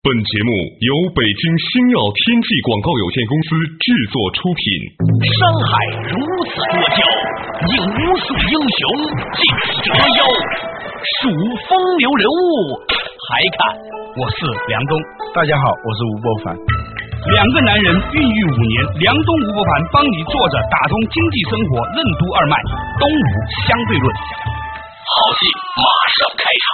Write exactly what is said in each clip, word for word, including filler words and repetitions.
本节目由北京星耀天际广告有限公司制作出品。 山海如此多娇，引无数英雄尽折腰。数风流人物，还看我是梁冬。 大家好，我是吴伯凡。 两个男人孕育五年，梁冬吴伯凡帮你做着打通经济生活任督二脉，东吴相对论。好戏马上开场。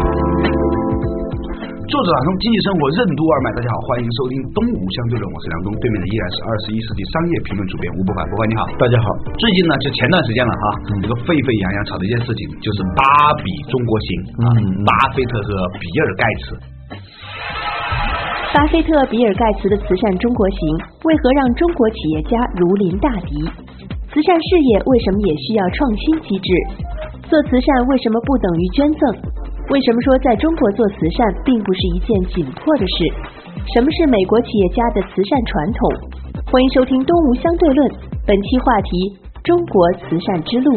作者打通经济生活任督二脉，大家好，欢迎收听东吴相对论，我是梁冬，对面的依然是二十一世纪商业评论主编吴伯凡。伯凡你好。 大家好。 最近呢，就前段时间了哈，这个沸沸扬扬炒的一件事情，就是巴比中国行啊，巴菲特和比尔盖茨。 巴菲特比尔盖茨的慈善中国行为何让中国企业家如临大敌？慈善事业为什么也需要创新机制？做慈善为什么不等于捐赠？为什么说在中国做慈善并不是一件紧迫的事？什么是美国企业家的慈善传统？欢迎收听东吴相对论，本期话题：中国慈善之路。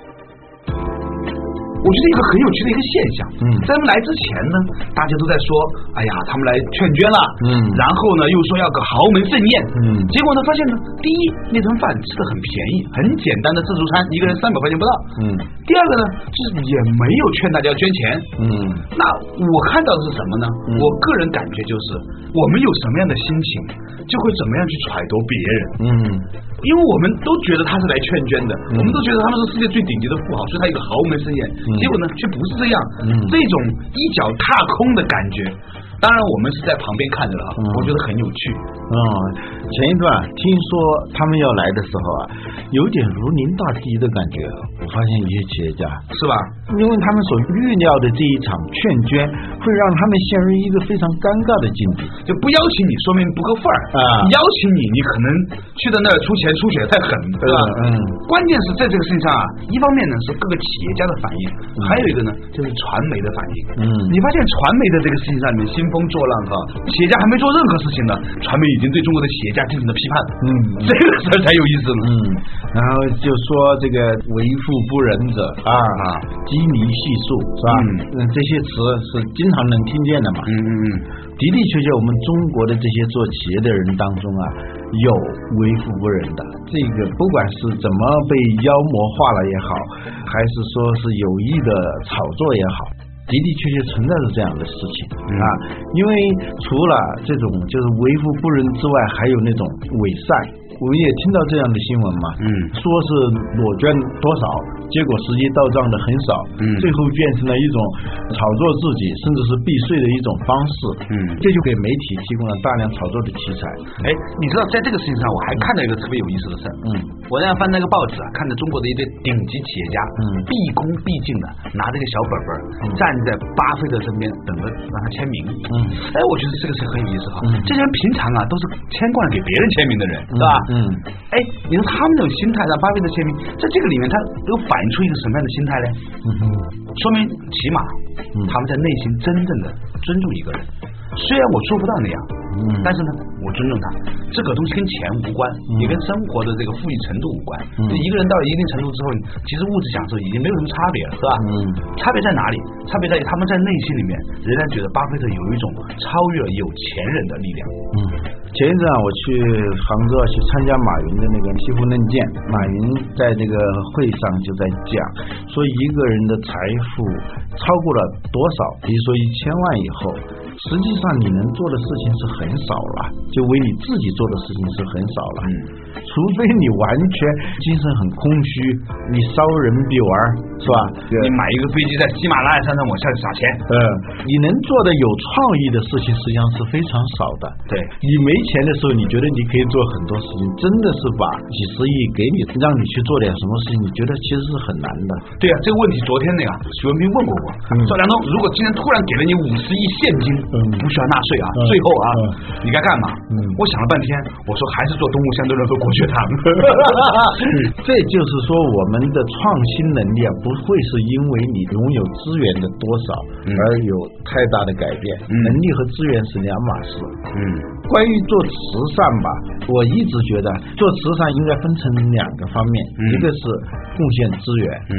我觉得一个很有趣的一个现象，嗯，在他们来之前呢，大家都在说，哎呀，他们来劝捐了，嗯，然后呢又说要个豪门盛宴，嗯，结果呢发现呢，第一那顿饭吃的很便宜，很简单的自助餐，一个人三百块钱不到，嗯，第二个呢就是也没有劝大家捐钱，嗯，那我看到的是什么呢？嗯、我个人感觉就是我们有什么样的心情，就会怎么样去揣度别人，嗯，因为我们都觉得他是来劝捐的，嗯、我们都觉得他们是世界最顶级的富豪，所以他有个豪门盛宴。嗯结果呢，却不是这样，嗯、这种一脚踏空的感觉。当然，我们是在旁边看着了，嗯、我觉得很有趣。 嗯，前一段听说他们要来的时候啊，有点如临大敌的感觉。我发现一些企业家是吧？ 因为他们所预料的这一场劝捐，会让他们陷入一个非常尴尬的境地。 就不邀请你，说明不够份儿啊；邀请你，你可能去到那儿出钱出血太狠，对吧？嗯。关键是在这个事情上啊，一方面呢是各个企业家的反应，嗯、还有一个呢就是传媒的反应。嗯。你发现传媒的这个事情上面兴风作浪哈，企业家还没做任何事情呢，传媒已经对中国的企业家进行了批判。嗯。这个事儿才有意思呢。 嗯。然后就说这个为富不仁者啊啊，羁縻系数是吧？嗯，这些词是经常能听见的嘛。嗯嗯嗯，的的确确，我们中国的这些做企业的人当中啊，有为富不仁的。这个不管是怎么被妖魔化了也好，还是说是有意的炒作也好，的的确确存在着这样的事情、嗯、啊。因为除了这种就是为富不仁之外，还有那种伪善。我们也听到这样的新闻嘛，嗯，说是裸捐多少，结果实际到账的很少，嗯，最后变成了一种炒作自己甚至是避税的一种方式，嗯，这就给媒体提供了大量炒作的题材。 哎，你知道在这个事情上，我还看到一个特别有意思的事，嗯，我那样翻那个报纸啊，看着中国的一堆顶级企业家，嗯，毕恭毕敬的拿这个小本本、嗯、站在巴菲特身边等着让他签名，嗯，哎，我觉得这个是很有意思哈，嗯，这些人平常啊都是牵挂给别人签名的人，是吧？嗯，哎，你说他们这种心态让巴菲特签名，在这个里面他又反映出一个什么样的心态呢？嗯哼，说明起码、嗯、他们在内心真正的尊重一个人。虽然我做不到那样，嗯，但是呢，我尊重他。这个东西跟钱无关，嗯、也跟生活的这个富裕程度无关。嗯、一个人到了一定程度之后，其实物质享受已经没有什么差别了，是吧？嗯，差别在哪里？差别在于他们在内心里面仍然觉得巴菲特有一种超越了有钱人的力量。 嗯，前一阵啊，我去杭州去参加马云的那个西湖论剑，马云在这个会上就在讲，说一个人的财富超过了多少，比如说一千万以后。实际上你能做的事情是很少了，就为你自己做的事情是很少了，嗯，除非你完全精神很空虚，你烧人比玩是吧？ 你买一个飞机在喜马拉雅山上往下撒钱， 嗯，你能做的有创意的事情实际上是非常少的。 对， 你没钱的时候，你觉得你可以做很多事情，真的是把几十亿给你，让你去做点什么事情，你觉得其实是很难的。 对啊，这个问题昨天那个许文斌问过我，嗯、说梁冬，如果今天突然给了你五十亿现金，嗯，不需要纳税啊，嗯、最后啊，嗯、你该干嘛？嗯，我想了半天，我说还是做东吴相对论和国学堂。 这就是说，我们的创新能力啊，不会是因为你拥有资源的多少而有太大的改变，嗯、能力和资源是两码事。嗯，关于做慈善吧，我一直觉得做慈善应该分成两个方面，嗯、一个是贡献资源，嗯。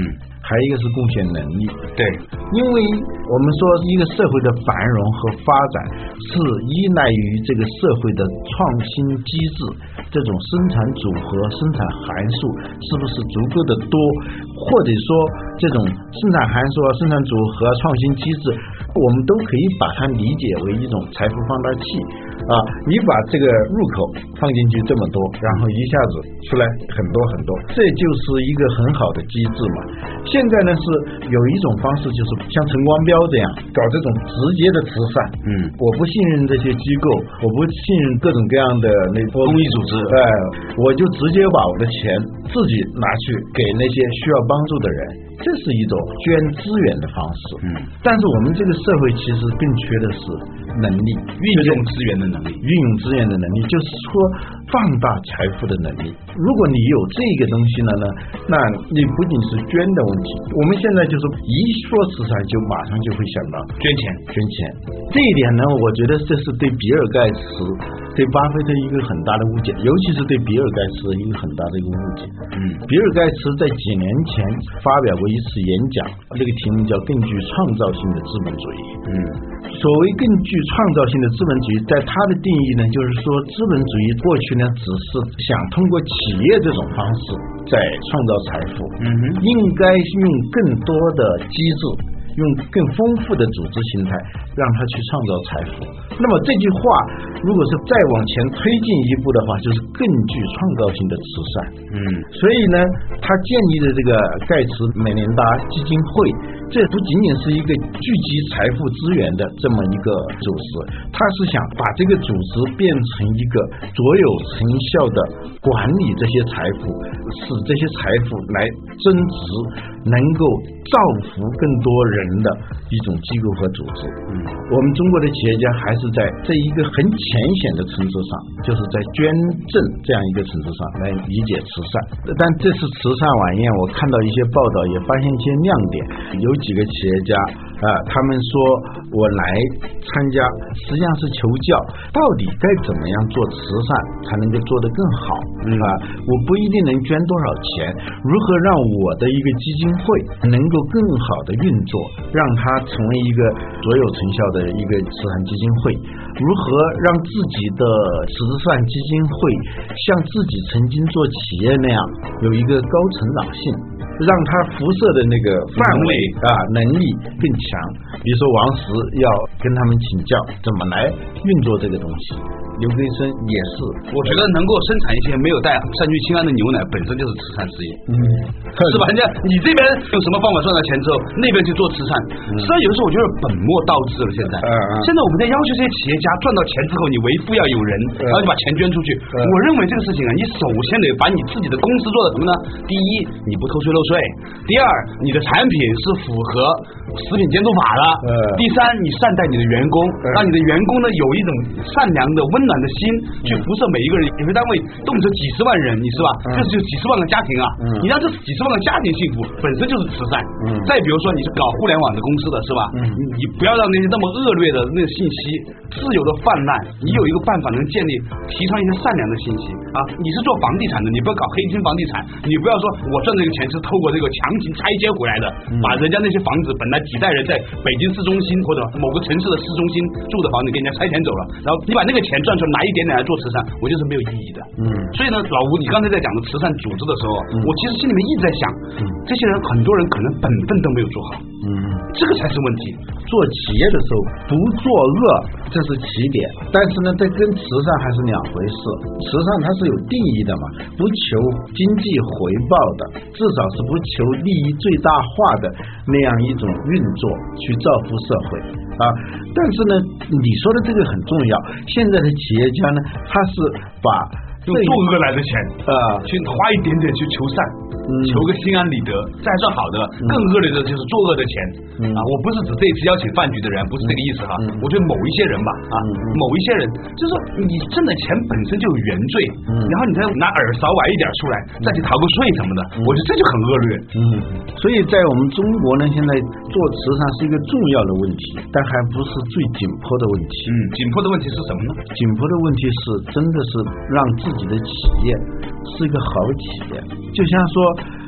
还有一个是贡献能力。 对， 因为我们说一个社会的繁荣和发展是依赖于这个社会的创新机制，这种生产组合、生产函数是不是足够的多，或者说这种生产函数啊、生产组合、创新机制，我们都可以把它理解为一种财富放大器啊。你把这个入口放进去这么多，然后一下子出来很多很多，这就是一个很好的机制嘛。现在呢是有一种方式，就是像陈光标这样搞这种直接的慈善。嗯，我不信任这些机构，我不信任各种各样的那公益组织， 哎，我就直接把我的钱自己拿去给那些需要帮助的人，这是一种捐资源的方式。嗯，但是我们这个社会其实更缺的是能力， 运用资源的能力， 运用资源的能力，就是说放大财富的能力。如果你有这个东西了呢，那你不仅是捐的问题，我们现在就是一说慈善就马上就会想到捐钱， 捐钱。这一点呢，我觉得这是对比尔盖茨、对巴菲特一个很大的误解，尤其是对比尔盖茨一个很大的一个误解。嗯，比尔盖茨在几年前发表过一次演讲，这个题目叫更具创造性的资本主义。嗯，所谓更具创造性的资本主义，在他的定义呢，就是说资本主义过去呢只是想通过企业这种方式在创造财富。嗯哼，应该用更多的机制，用更丰富的组织形态让它去创造财富。那么这句话如果是再往前推进一步的话，就是更具创造性的慈善。嗯，所以呢他建立的这个盖茨美年达基金会，这不仅仅是一个聚集财富资源的这么一个组织，他是想把这个组织变成一个卓有成效的管理这些财富，使这些财富来增值，能够造福更多人的一种机构和组织。嗯，我们中国的企业家还是在这一个很浅显的层次上，就是在捐赠这样一个层次上来理解慈善。但这次慈善晚宴，我看到一些报道，也发现一些亮点。有几个企业家啊、呃，他们说我来参加，实际上是求教，到底该怎么样做慈善才能够做得更好啊、呃？我不一定能捐多少钱，如何让我的一个基金会能够更好的运作，让它成为一个卓有成效的一个慈善基金会，如何让自己的慈善基金会像自己曾经做企业那样有一个高成长性，让它辐射的那个范围啊能力更强。比如说王石要跟他们请教怎么来运作这个东西，刘根生也是。 我觉得能够生产一些没有带三聚氰胺的牛奶本身就是慈善事业。嗯，是吧？人家你这边用什么方法赚到钱之后，那边去做慈善。实际上有的时候我觉得本末倒置了。现在，嗯嗯、现在我们在要求这些企业家赚到钱之后，你为富要有人，然后就把钱捐出去。嗯、我认为这个事情啊，你首先得把你自己的公司做的什么呢？第一，你不偷税漏税；第二，你的产品是符合食品监督法的；嗯、第三，你善待你的员工，嗯、让你的员工呢有一种善良的、温暖的心去辐射每一个人。有些单位动辄几十万人，你是吧？嗯、这就几十万个家庭啊！嗯、你让这几十万个家庭幸福，本身就是慈善。嗯、再比如说，你是搞互联网的公司的是吧？嗯、你不要让那些那么恶劣的那个信息自由的泛滥，你有一个办法能建立、提倡一些善良的信息啊！你是做房地产的，你不要搞黑心房地产，你不要说我赚这个钱是透过这个强行拆迁回来的，嗯、把人家那些房子本来几代人在北京市中心或者某个城市的市中心住的房子给人家拆迁走了，然后你把那个钱赚出来拿一点点来做慈善，我就是没有意义的。嗯，所以呢，老吴，你刚才在讲的慈善组织的时候，嗯、我其实心里面一直在想，嗯、这些人很多人可能本分都没有做好，嗯，这个才是问题。 做企业的时候不作恶，这是起点，但是呢，这跟慈善还是两回事。慈善它是有定义的嘛，不求经济回报的，至少是不求利益最大化的那样一种运作去造福社会啊。但是呢，你说的这个很重要，现在的企业家呢，他是把用作恶来的钱啊、呃，去花一点点去求善，嗯、求个心安理得，这还算好的。嗯、更恶劣的就是作恶的钱、嗯、啊！我不是指这一次邀请饭局的人，不是这个意思哈。嗯、我觉得某一些人吧，啊，嗯、某一些人就是说，你挣的钱本身就有原罪，嗯、然后你再拿饵少崴一点出来，再去逃个税什么的，嗯、我觉得这就很恶劣。 嗯，所以在我们中国呢，现在做慈善是一个重要的问题，但还不是最紧迫的问题。 嗯，紧迫的问题是什么呢？ 紧迫的问题是真的是让自己的企业是一个好企业，就像说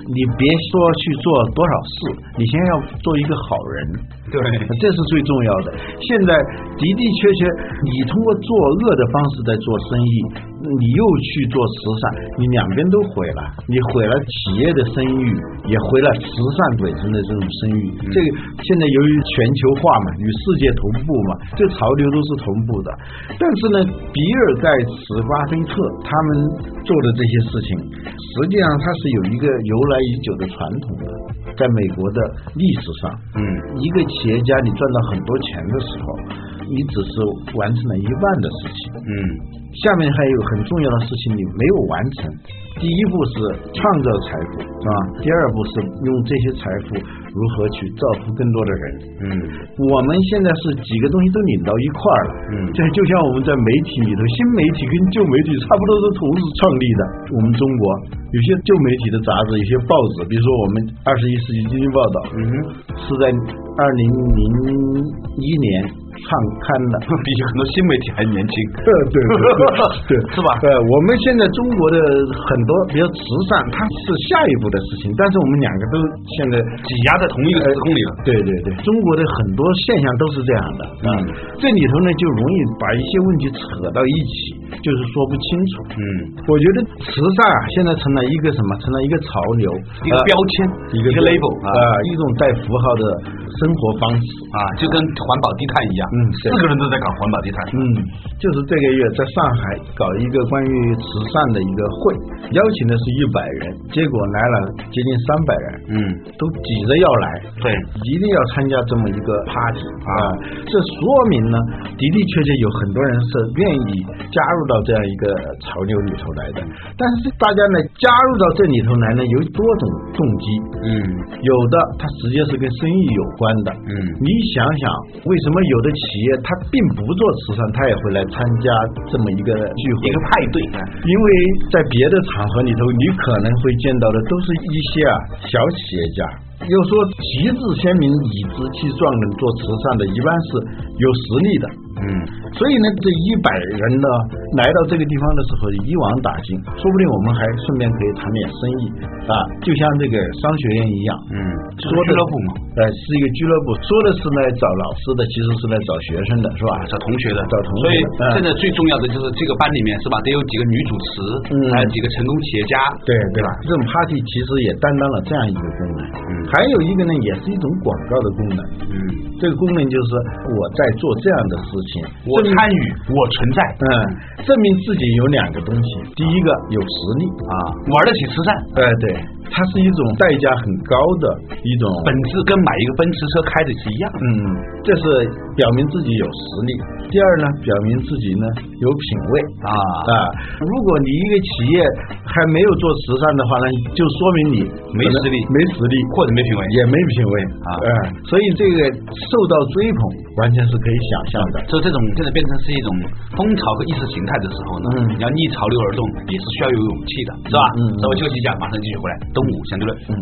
你别说去做多少事，你先要做一个好人， 对， 这是最重要的。现在的的确确，你通过作恶的方式在做生意，你又去做慈善，你两边都毁了，你毁了企业的声誉，也毁了慈善本身的这种声誉。嗯、这个现在由于全球化嘛，与世界同步嘛，这潮流都是同步的。但是呢，比尔盖茨、巴菲特他们做的这些事情，实际上它是有一个由来已久的传统的。在美国的历史上，嗯，一个企业家你赚到很多钱的时候，你只是完成了一半的事情，嗯，下面还有很重要的事情你没有完成。第一步是创造财富，是吧？第二步是用这些财富如何去造福更多的人。嗯，我们现在是几个东西都拧到一块儿了。嗯，这就像我们在媒体里头，新媒体跟旧媒体差不多是同时创立的。我们中国有些旧媒体的杂志，有些报纸，比如说我们二十一世纪经济报道，嗯，是在二零零一年创刊的， 比很多新媒体还年轻。 对对对对， 是吧？ 对，我们现在中国的很多，比如慈善，它是下一步的事情，但是我们两个都现在挤压在同一个时空里了。 对对对，中国的很多现象都是这样的。嗯，这里头呢就容易把一些问题扯到一起，就是说不清楚。嗯，我觉得慈善啊，现在成了一个什么？成了一个潮流， 一个标签， 一个 label 啊，一种带符号的生活方式啊，就跟环保低碳一样。嗯，四个人都在搞环保低碳。 嗯，就是这个月在上海搞一个关于慈善的一个会，邀请的是一百人，结果来了接近三百人。嗯，都挤着要来， 对， 一定要参加这么一个 party 啊！这说明呢，的的确确有很多人是愿意加入到这样一个潮流里头来的。但是大家呢，加入到这里头来呢，有多种动机。嗯，有的它直接是跟生意有关的。嗯，你想想，为什么有的企业它并不做慈善，它也会来参加这么一个聚会、 一个派对？ 因为在别的场合里头，你可能会见到的都是一些啊小企业家。又说旗帜鲜明、理直气壮的做慈善的，一般是有实力的。嗯，所以呢，这一百人呢来到这个地方的时候，一网打尽，说不定我们还顺便可以谈点生意啊，就像这个商学院一样。嗯，说俱乐部嘛， 呃，是一个俱乐部，说的是来找老师的，其实是来找学生的，是吧？ 找同学的， 找同学。 所以现在最重要的就是这个班里面是吧，得有几个女主持，嗯，还有几个成功企业家， 对对吧？这种 party 其实也担当了这样一个功能。嗯，还有一个呢，也是一种广告的功能。嗯，这个功能就是我在做这样的事情， 我参与，我存在。 嗯，证明自己有两个东西，第一个有实力啊， 玩得起慈善。 对对。它是一种代价很高的一种， 本质跟买一个奔驰车开的是一样。 嗯，这是表明自己有实力。第二呢，表明自己呢有品位啊啊！如果你一个企业还没有做慈善的话呢，就说明你没实力， 没实力或者没品位， 也没品位啊。嗯，所以这个受到追捧，完全是可以想象的。 所以这种现在变成是一种风潮和意识形态的时候呢，嗯，你要逆潮流而动，也是需要有勇气的，是吧？嗯，稍微休息一下，马上继续回来。东吴相对论。嗯，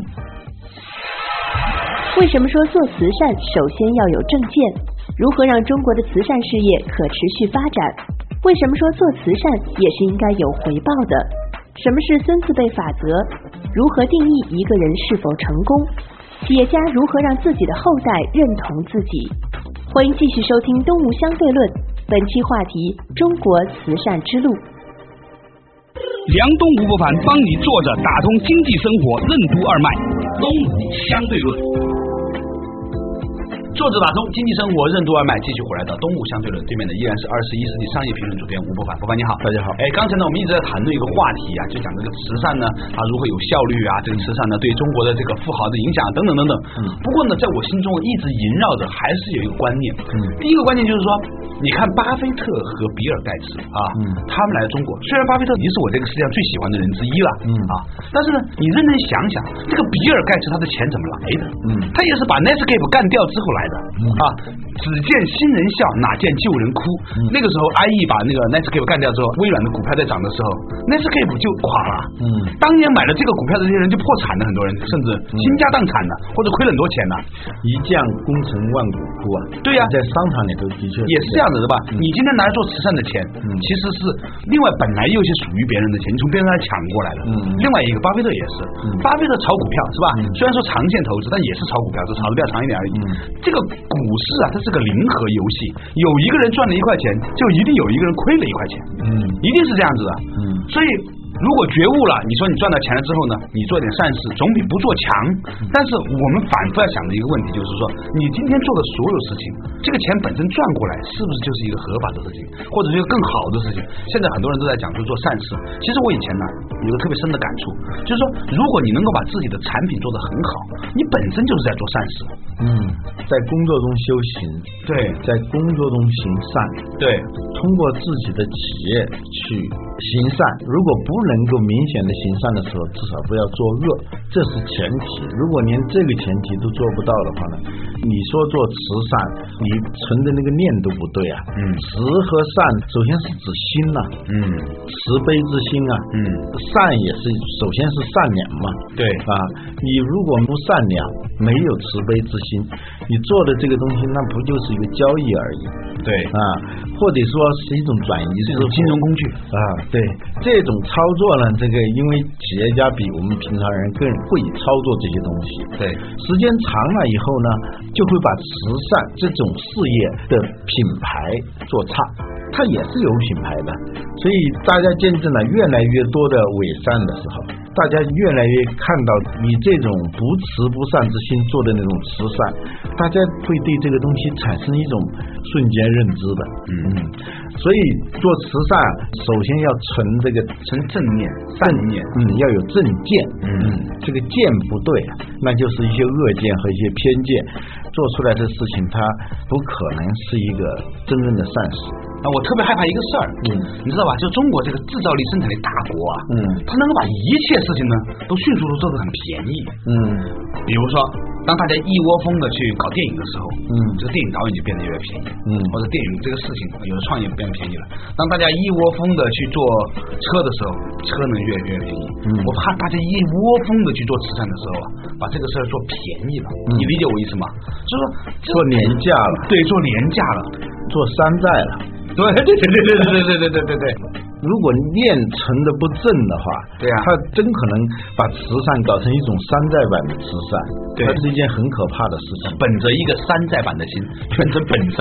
为什么说做慈善首先要有正见？如何让中国的慈善事业可持续发展？为什么说做慈善也是应该有回报的？什么是孙字辈法则？如何定义一个人是否成功？企业家如何让自己的后代认同自己？欢迎继续收听东吴相对论，本期话题：中国慈善之路。 梁东吴不凡帮你坐着打通经济生活任督二脉，东吴相对论。 作者打通经济生活任督二脉，继续回来的东吴相对论，对面的依然是二十一世纪商业评论主编吴伯凡。伯凡你好。 大家好。 哎，刚才呢我们一直在谈论一个话题啊，就讲这个慈善呢它如何有效率啊，这个慈善呢对中国的这个富豪的影响等等等等。嗯。不过呢在我心中一直萦绕着还是有一个观念。嗯。第一个观念就是说，你看巴菲特和比尔盖茨啊，嗯，他们来中国，虽然巴菲特已经是我这个世界上最喜欢的人之一了，嗯啊，但是呢你认真想想，这个比尔盖茨他的钱怎么来的？嗯，他也是把 Netscape 干掉之后来的、嗯、啊，只见新人笑，哪见旧人哭。嗯、那个时候 I E 把那个 Netscape 干掉之后，微软的股票在涨的时候 ，Netscape 就垮了。嗯，当年买了这个股票的这些人就破产了，很多人甚至倾家荡产了，或者亏了很多钱了。 一将功成万骨枯啊！ 对呀、啊， 在商场里头的确也是这样子的吧？嗯、你今天拿来做慈善的钱，嗯、其实是另外本来有些属于别人的钱，你从别人那抢过来的。嗯，另外一个巴菲特也是，嗯、巴菲特炒股票是吧？嗯、虽然说长线投资，但也是炒股票，就炒的比较长一点而已。嗯、这个股市啊，它是个零和游戏，有一个人赚了一块钱，就一定有一个人亏了一块钱。嗯，一定是这样子的。嗯，所以。如果觉悟了，你说你赚到钱了之后呢，你做点善事总比不做强。但是我们反复要想的一个问题就是说，你今天做的所有事情，这个钱本身赚过来是不是就是一个合法的事情，或者是一个更好的事情？现在很多人都在讲说做善事。其实我以前呢有个特别深的感触，就是说，如果你能够把自己的产品做得很好，你本身就是在做善事。 嗯，在工作中修行， 对， 在工作中行善， 对， 通过自己的企业去行善。如果不能够明显的行善的时候，至少不要做恶，这是前提。如果连这个前提都做不到的话呢，你说做慈善，你存的那个念都不对啊。嗯，慈和善首先是指心呐、啊，嗯，慈悲之心啊，嗯，善也是首先是善良嘛， 对啊，你如果不善良，没有慈悲之心，你做的这个东西那不就是一个交易而已？ 对啊，或者说是一种转移， 是一种金融工具啊，对，这种操作呢，这个因为企业家比我们平常人更会操作这些东西， 对， 时间长了以后呢，就会把慈善这种事业的品牌做差，它也是有品牌的，所以大家见证了越来越多的伪善的时候，大家越来越看到你这种不慈不善之心做的那种慈善，大家会对这个东西产生一种瞬间认知的，嗯，所以做慈善首先要存这个存正念、善念， 嗯，要有正见，嗯，这个见不对，那就是一些恶见和一些偏见，做出来的事情它不可能是一个真正的善事。 啊，我特别害怕一个事儿，嗯，你知道吧？就中国这个制造力生产力大国啊，嗯，它能够把一切事情呢都迅速的做得很便宜，嗯，比如说当大家一窝蜂的去搞电影的时候，嗯，这个电影导演就变得越来越便宜，嗯，或者电影这个事情有的创业变得便宜了。当大家一窝蜂的去做车的时候，车能越来越便宜。嗯，我怕大家一窝蜂的去做慈善的时候啊，把这个事儿做便宜了。嗯，你理解我意思吗？就是说做廉价了， 对，做廉价了， 做山寨了。 对对对对对对对对对对。 如果念存的不正的话， 对啊， 他真可能把慈善搞成一种山寨版的慈善， 对， 它是一件很可怕的事情。 本着一个山寨版的心，选择本山。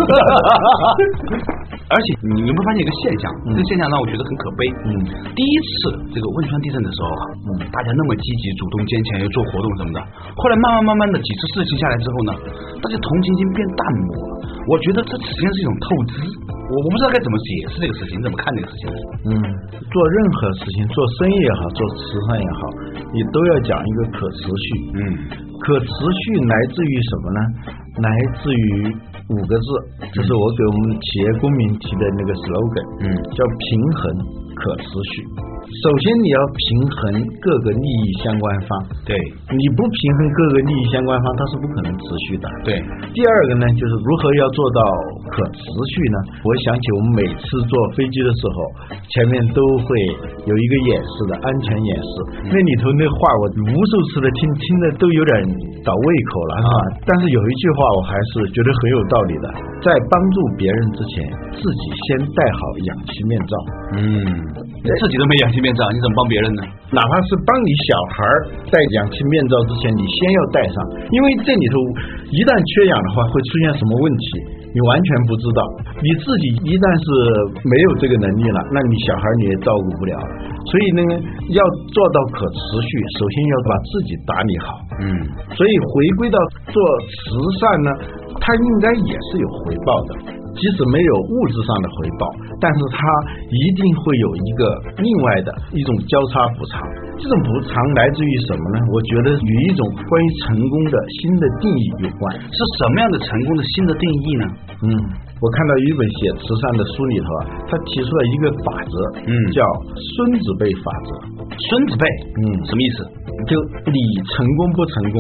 而且你有没有发现一个现象？嗯、这个现象让我觉得很可悲。嗯，第一次这个汶川地震的时候啊，嗯，大家那么积极、主动、坚强，又做活动什么的。后来慢慢慢慢的几次事情下来之后呢，大家同情心变淡漠了。我觉得这实际上是一种透支。我我不知道该怎么解释这个事情，你怎么看这个事情？ 嗯，做任何事情，做生意也好，做慈善也好，你都要讲一个可持续。嗯，可持续来自于什么呢？来自于五个字，这是我给我们企业公民提的那个 slogan， 嗯，叫平衡可持续。首先你要平衡各个利益相关方， 对， 你不平衡各个利益相关方，它是不可能持续的。 对， 第二个呢，就是如何要做到可持续呢？我想起我们每次坐飞机的时候，前面都会有一个演示的安全演示，嗯、那里头那话我无数次的听，听的都有点倒胃口了，是吧？啊、但是有一句话我还是觉得很有道理的，在帮助别人之前，自己先戴好氧气面罩。 嗯，自己都没氧气面罩，你怎么帮别人呢？ 哪怕是帮你小孩戴氧气面罩之前，你先要戴上，因为这里头一旦缺氧的话，会出现什么问题，你完全不知道。你自己一旦是没有这个能力了，那你小孩你也照顾不了了。所以呢，要做到可持续，首先要把自己打理好。嗯，所以回归到做慈善呢，它应该也是有回报的。即使没有物质上的回报，但是它一定会有一个另外的一种交叉补偿。这种补偿来自于什么呢？我觉得与一种关于成功的新的定义有关。 是什么样的成功的新的定义呢？ 嗯，我看到一本写慈善的书里头啊，他提出了一个法则，嗯，叫孙子辈法则。 孙子辈，嗯，什么意思？ 就你成功不成功，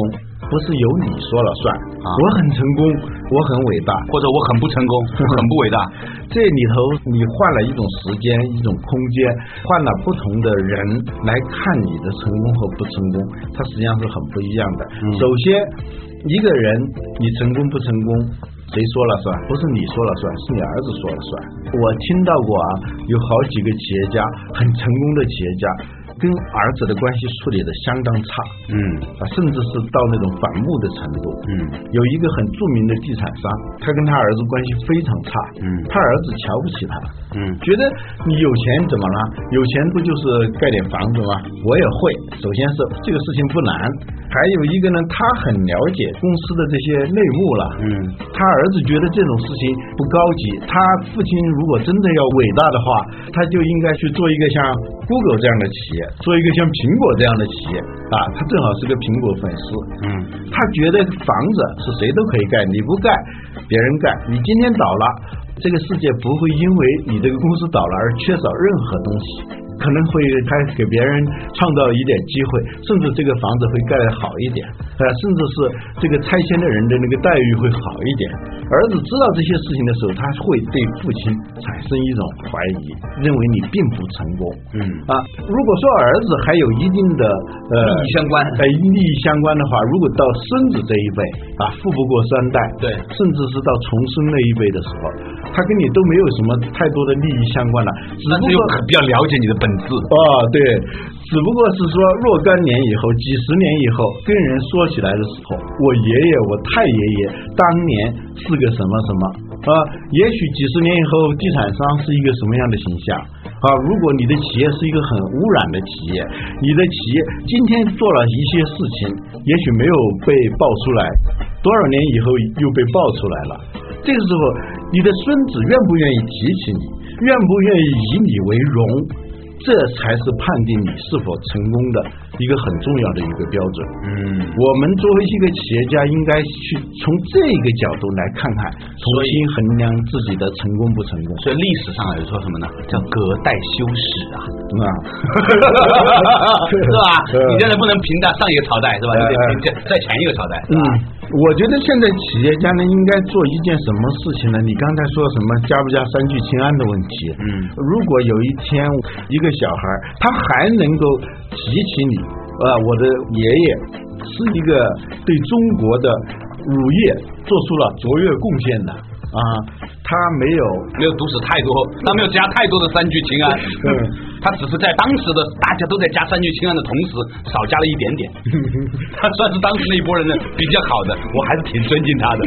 不是由你说了算啊，我很成功，我很伟大， 或者我很不成功，很不伟大。 这里头你换了一种时间，一种空间，换了不同的人来看你的成功和不成功，它实际上是很不一样的。嗯、首先，一个人你成功不成功，谁说了算？不是你说了算，是你儿子说了算。我听到过啊，有好几个企业家，很成功的企业家，跟儿子的关系处理的相当差，嗯啊，甚至是到那种反目的程度，嗯，有一个很著名的地产商，他跟他儿子关系非常差，嗯，他儿子瞧不起他，嗯，觉得你有钱怎么了？有钱不就是盖点房子吗？我也会。首先是这个事情不难，还有一个呢，他很了解公司的这些内幕了，嗯，他儿子觉得这种事情不高级，他父亲如果真的要伟大的话，他就应该去做一个像 Google 这样的企业，做一个像苹果这样的企业啊，他正好是个苹果粉丝，嗯，他觉得房子是谁都可以盖，你不盖别人盖，你今天倒了，这个世界不会因为你这个公司倒了而缺少任何东西，可能会还给别人创造一点机会，甚至这个房子会盖得好一点，呃，甚至是这个拆迁的人的那个待遇会好一点。儿子知道这些事情的时候，他会对父亲产生一种怀疑，认为你并不成功。嗯啊，如果说儿子还有一定的呃利益相关， 呃利益相关的话，如果到孙子这一辈啊，富不过三代， 对， 甚至是到重孙那一辈的时候，他跟你都没有什么太多的利益相关了，只不过比较了解你的本质。 哦，对，只不过是说若干年以后，几十年以后，跟人说起来的时候，我爷爷我太爷爷当年是个什么什么啊，也许几十年以后地产商是一个什么样的形象啊，如果你的企业是一个很污染的企业，你的企业今天做了一些事情也许没有被爆出来，多少年以后又被爆出来了，这个时候你的孙子愿不愿意提起你，愿不愿意以你为荣，这才是判定你是否成功的一个很重要的一个标准。嗯，我们作为一个企业家，应该去从这个角度来看看，重新衡量自己的成功不成功。 所以历史上有说什么呢？叫隔代修史啊， 啊， 是吧？你现在不能评价上一个朝代，是吧？你得评价在前一个朝代。 嗯，我觉得现在企业家呢，应该做一件什么事情呢？你刚才说什么加不加三聚氰胺的问题？嗯，如果有一天一个小孩他还能够提起你，呃，我的爷爷是一个对中国的乳业做出了卓越贡献的啊，他没有没有毒死太多，他没有加太多的三聚氰胺，嗯，他只是在当时的大家都在加三聚氰胺的同时，少加了一点点，他算是当时那一波人的比较好的，我还是挺尊敬他的。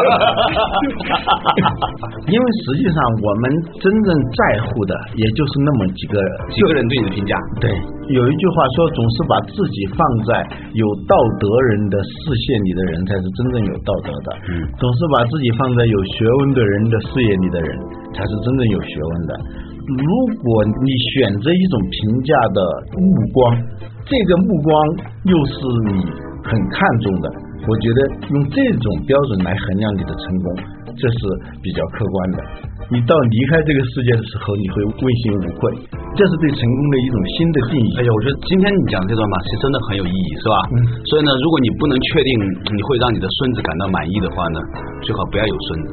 因为实际上我们真正在乎的也就是那么几个几个人对你的评价。 对，有一句话说，总是把自己放在有道德人的视线里的人才是真正有道德的，嗯，总是把自己放在有学问的人的视野里的人才是真正有学问的。如果你选择一种评价的目光，这个目光又是你很看重的，我觉得用这种标准来衡量你的成功，这是比较客观的。你到离开这个世界的时候，你会问心无愧，这是对成功的一种新的定义。 哎呀，我觉得今天你讲这段嘛，其实真的很有意义，是吧？嗯。所以呢，如果你不能确定你会让你的孙子感到满意的话呢，最好不要有孙子。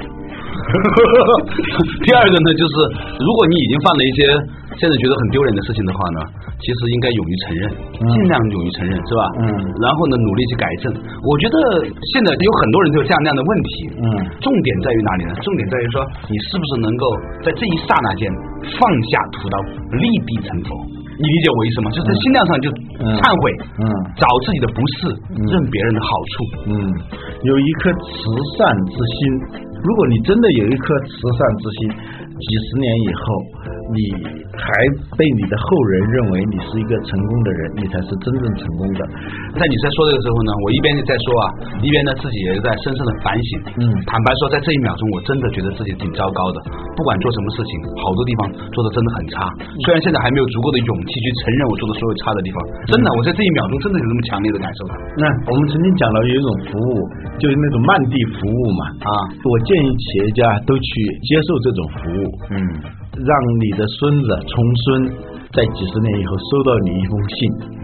第二个呢，就是如果你已经犯了一些现在觉得很丢人的事情的话呢，其实应该勇于承认，尽量勇于承认，是吧？嗯。然后呢，努力去改正。我觉得现在有很多人都有这样那样的问题。嗯。重点在于哪里呢？重点在于说，你是不是能够在这一刹那间放下屠刀，立地成佛？你理解我意思吗？就在心量上就忏悔，嗯，找自己的不是，认别人的好处， 嗯，有一颗慈善之心。如果你真的有一颗慈善之心，几十年以后，你还被你的后人认为你是一个成功的人，你才是真正成功的。 在你在说这个时候呢，我一边在说啊，一边呢自己也在深深的反省。嗯，坦白说，在这一秒钟，我真的觉得自己挺糟糕的。不管做什么事情，好多地方做的真的很差。虽然现在还没有足够的勇气去承认我做的所有差的地方，真的，我在这一秒钟真的有那么强烈的感受。 那我们曾经讲到有一种服务，就是那种慢地服务嘛。啊，我建议企业家都去接受这种服务。嗯，让你的孙子重孙在几十年以后收到你一封信，嗯，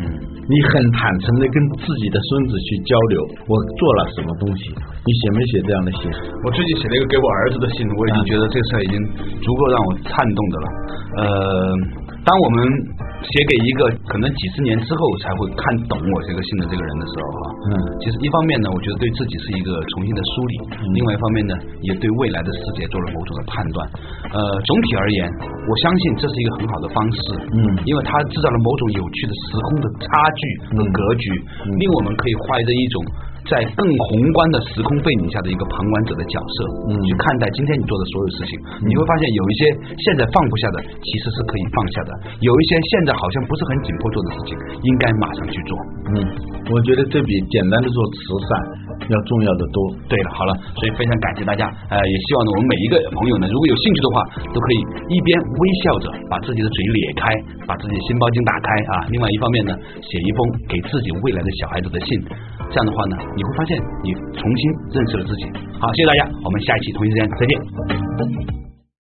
你很坦诚的跟自己的孙子去交流，我做了什么东西，你写没写这样的信？ 我最近写了一个给我儿子的信，我已经觉得这事儿已经足够让我颤动的了。呃，当我们写给一个可能几十年之后才会看懂我这个信的这个人的时候哈，嗯，其实一方面呢，我觉得对自己是一个重新的梳理，嗯、另外一方面呢，也对未来的世界做了某种的判断。呃，总体而言，我相信这是一个很好的方式，嗯，因为它制造了某种有趣的时空的差距和格局，嗯、令我们可以怀着一种在更宏观的时空背景下的一个旁观者的角色，嗯，去看待今天你做的所有事情，嗯、你会发现有一些现在放不下的，其实是可以放下的；有一些现在好像不是很紧迫做的事情，应该马上去做。 嗯，我觉得这比简单的做慈善要重要的多。 对了，好了，所以非常感谢大家，呃，也希望呢我们每一个朋友呢，如果有兴趣的话，都可以一边微笑着把自己的嘴咧开，把自己的心包经打开啊，另外一方面呢，写一封给自己未来的小孩子的信，这样的话呢，你会发现你重新认识了自己。好，谢谢大家，我们下一期同一时间再见。